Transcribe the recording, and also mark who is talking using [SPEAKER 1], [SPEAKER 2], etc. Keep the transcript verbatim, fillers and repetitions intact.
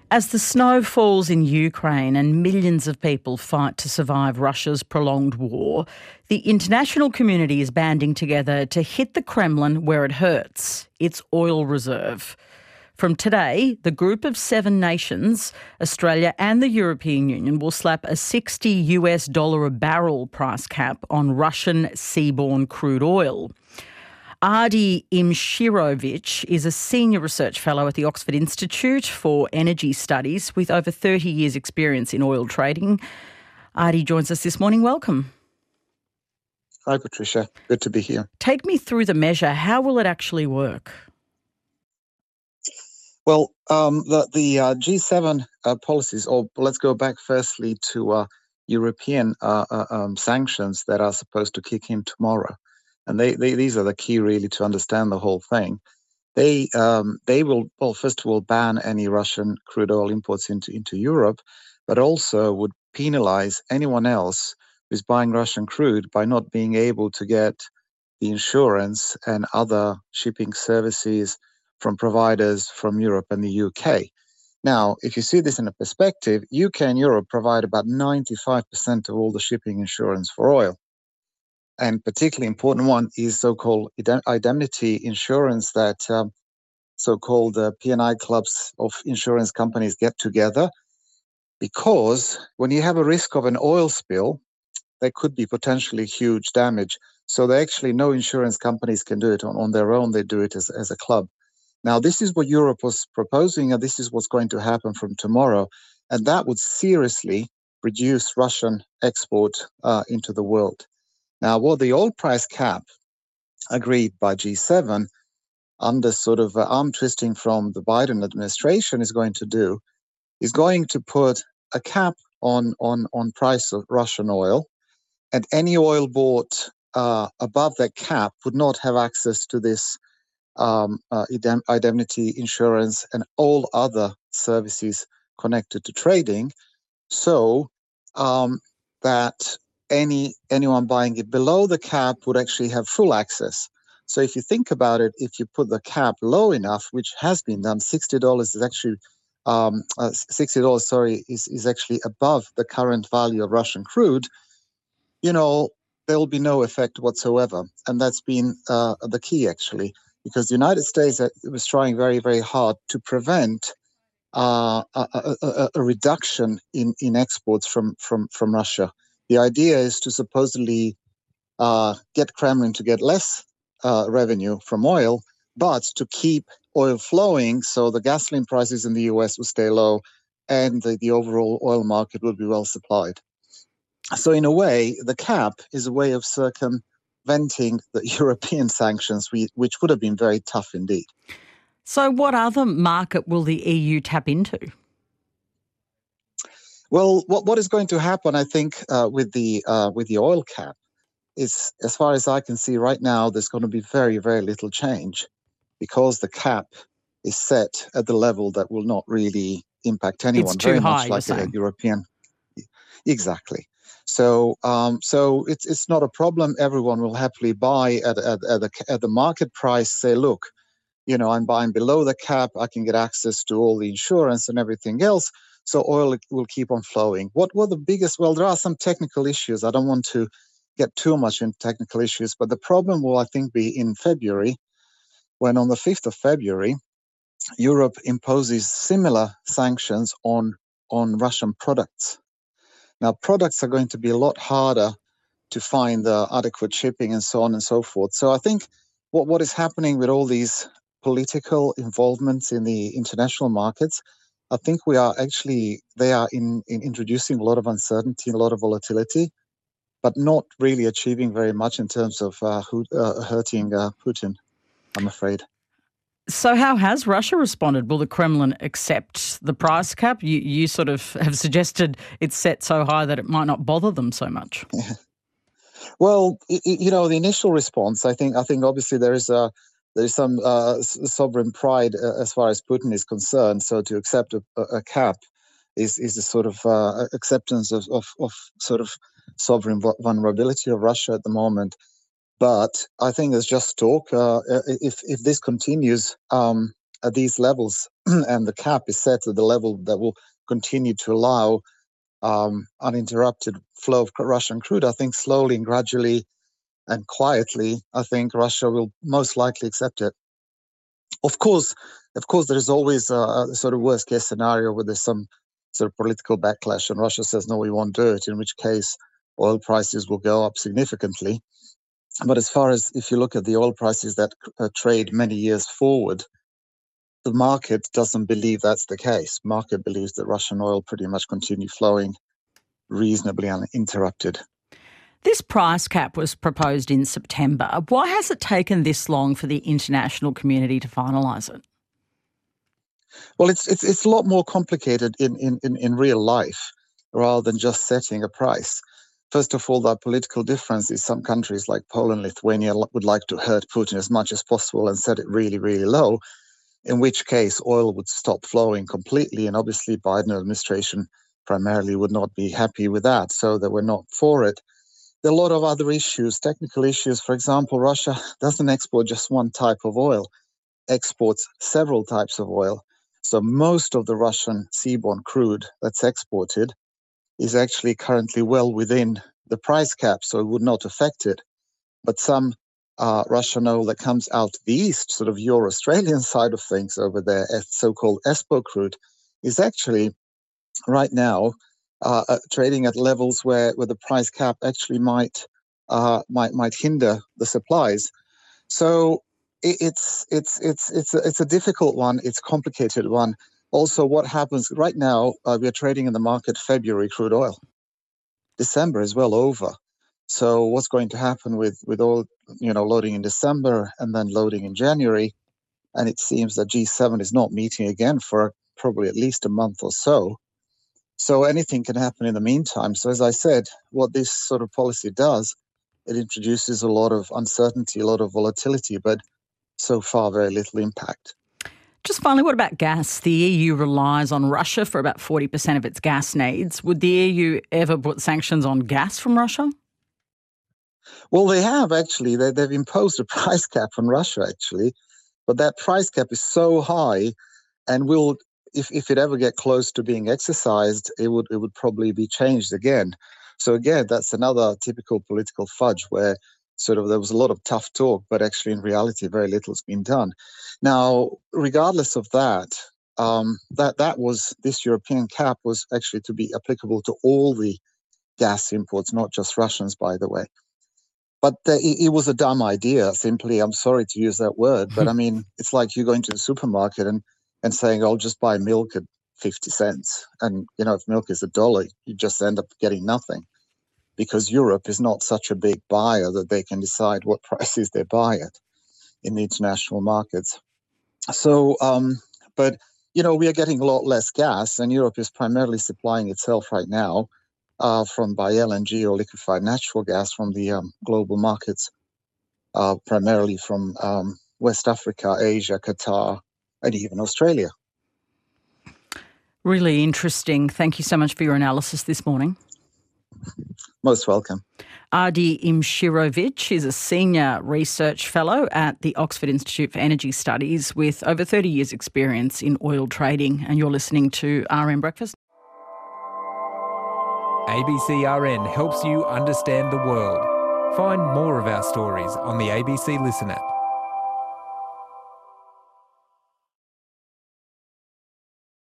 [SPEAKER 1] As the snow falls in Ukraine and millions of people fight to survive Russia's prolonged war, the international community is banding together to hit the Kremlin where it hurts, its oil reserve. From today, the group of seven nations, Australia and the European Union, will slap a sixty US dollar a barrel price cap on Russian seaborne crude oil. Adi Imshirovich is a senior research fellow at the Oxford Institute for Energy Studies with over thirty years' experience in oil trading. Adi joins us this morning. Welcome.
[SPEAKER 2] Hi, Patricia. Good to be here.
[SPEAKER 1] Take me through the measure. How will it actually work?
[SPEAKER 2] Well, um, the, the uh, G seven uh, policies, or let's go back firstly to uh, European uh, uh, um, sanctions that are supposed to kick in tomorrow. And they, they these are the key really to understand the whole thing. They um, they will, well, first of all, ban any Russian crude oil imports into, into Europe, but also would penalize anyone else who's buying Russian crude by not being able to get the insurance and other shipping services from providers from Europe and the U K. Now, if you see this in a perspective, U K and Europe provide about ninety-five percent of all the shipping insurance for oil. And particularly important one is so-called indemnity insurance that um, so-called uh, P and I clubs of insurance companies get together, because when you have a risk of an oil spill, there could be potentially huge damage. So they actually, no insurance companies can do it on, on their own. They do it as, as a club. Now, this is what Europe was proposing, and this is what's going to happen from tomorrow. And that would seriously reduce Russian export uh, into the world. Now, what the oil price cap agreed by G seven under sort of uh, arm twisting from the Biden administration is going to do is going to put a cap on, on, on price of Russian oil, and any oil bought uh, above that cap would not have access to this um, uh, indemnity insurance and all other services connected to trading, so um, that any anyone buying it below the cap would actually have full access. So if you think about it, if you put the cap low enough, which has been done, sixty dollars is actually um, uh, sixty dollars, sorry, is, is actually above the current value of Russian crude, you know, there will be no effect whatsoever. And that's been uh, the key, actually, because the United States was trying very, very hard to prevent uh, a, a, a reduction in, in exports from, from, from Russia. The idea is to supposedly uh, get Kremlin to get less uh, revenue from oil, but to keep oil flowing so the gasoline prices in the U S will stay low and the, the overall oil market will be well supplied. So in a way, the cap is a way of circumventing the European sanctions, which would have been very tough indeed.
[SPEAKER 1] So what other market will the E U tap into?
[SPEAKER 2] Well, what, what is going to happen, I think, uh, with the uh, with the oil cap is, as far as I can see right now, there's going to be very, very little change, because the cap is set at the level that will not really impact anyone.
[SPEAKER 1] It's too
[SPEAKER 2] very
[SPEAKER 1] high,
[SPEAKER 2] much like
[SPEAKER 1] you're
[SPEAKER 2] a
[SPEAKER 1] saying.
[SPEAKER 2] European. Exactly. So, um, so it's it's not a problem. Everyone will happily buy at at, at the at the market price. Say, look, you know, I'm buying below the cap. I can get access to all the insurance and everything else. So oil will keep on flowing. What were the biggest? Well, there are some technical issues. I don't want to get too much into technical issues, but the problem will, I think, be in February, when on the fifth of February, Europe imposes similar sanctions on on Russian products. Now, products are going to be a lot harder to find the adequate shipping and so on and so forth. So I think what, what is happening with all these political involvements in the international markets, I think we are actually, they are in, in introducing a lot of uncertainty, a lot of volatility, but not really achieving very much in terms of uh, who, uh, hurting uh, Putin, I'm afraid.
[SPEAKER 1] So how has Russia responded? Will the Kremlin accept the price cap? You, you sort of have suggested it's set so high that it might not bother them so much.
[SPEAKER 2] Yeah. Well, you know, the initial response, I think, I think obviously there is a there is some uh, sovereign pride uh, as far as Putin is concerned. So to accept a, a cap is is a sort of uh, acceptance of, of of sort of sovereign vulnerability of Russia at the moment. But I think there's just talk. Uh, if if this continues, um, at these levels and the cap is set at the level that will continue to allow um, uninterrupted flow of Russian crude, I think slowly and gradually and quietly, I think Russia will most likely accept it. Of course, of course, there is always a, a sort of worst case scenario where there's some sort of political backlash and Russia says, no, we won't do it, in which case oil prices will go up significantly. But as far as if you look at the oil prices that uh, trade many years forward, the market doesn't believe that's the case. Market believes that Russian oil pretty much continue flowing reasonably uninterrupted.
[SPEAKER 1] This price cap was proposed in September. Why has it taken this long for the international community to finalise it?
[SPEAKER 2] Well, it's it's it's a lot more complicated in, in, in, in real life rather than just setting a price. First of all, the political difference is some countries like Poland, Lithuania would like to hurt Putin as much as possible and set it really, really low, in which case oil would stop flowing completely. And obviously Biden administration primarily would not be happy with that, so they were not for it. There are a lot of other issues, technical issues. For example, Russia doesn't export just one type of oil, exports several types of oil. So most of the Russian seaborne crude that's exported is actually currently well within the price cap, so it would not affect it. But some uh, Russian oil that comes out the east, sort of Euro-Australian side of things over there, so-called E S P O crude, is actually right now uh, uh, trading at levels where, where the price cap actually might uh, might might hinder the supplies. So it, it's it's it's it's a, it's a difficult one. It's a complicated one. Also, what happens right now? Uh, we are trading in the market February crude oil. December is well over. So what's going to happen with with all you know loading in December and then loading in January? And it seems that G seven is not meeting again for probably at least a month or so. So anything can happen in the meantime. So as I said, what this sort of policy does, it introduces a lot of uncertainty, a lot of volatility, but so far very little impact.
[SPEAKER 1] Just finally, what about gas? The E U relies on Russia for about forty percent of its gas needs. Would the E U ever put sanctions on gas from Russia?
[SPEAKER 2] Well, they have actually. They, they've imposed a price cap on Russia, actually. But that price cap is so high and will, if, if it ever get close to being exercised, it would it would probably be changed again. So again, that's another typical political fudge where sort of there was a lot of tough talk, but actually in reality, very little's been done. Now, regardless of that, um, that that was this European cap was actually to be applicable to all the gas imports, not just Russians, by the way. But the, it, it was a dumb idea. Simply, I'm sorry to use that word, but I mean, it's like you going to the supermarket and and saying, "I'll just buy milk at fifty cents," and you know, if milk is a dollar, you just end up getting nothing, because Europe is not such a big buyer that they can decide what prices they buy at in the international markets. So, um, but, you know, we are getting a lot less gas, and Europe is primarily supplying itself right now uh, from by L N G or liquefied natural gas from the um, global markets, uh, primarily from um, West Africa, Asia, Qatar, and even Australia.
[SPEAKER 1] Really interesting. Thank you so much for your analysis this morning.
[SPEAKER 2] Most welcome.
[SPEAKER 1] Adi Imshirovic is a senior research fellow at the Oxford Institute for Energy Studies with over thirty years' experience in oil trading. And you're listening to R N Breakfast.
[SPEAKER 3] A B C R N helps you understand the world. Find more of our stories on the A B C Listen app.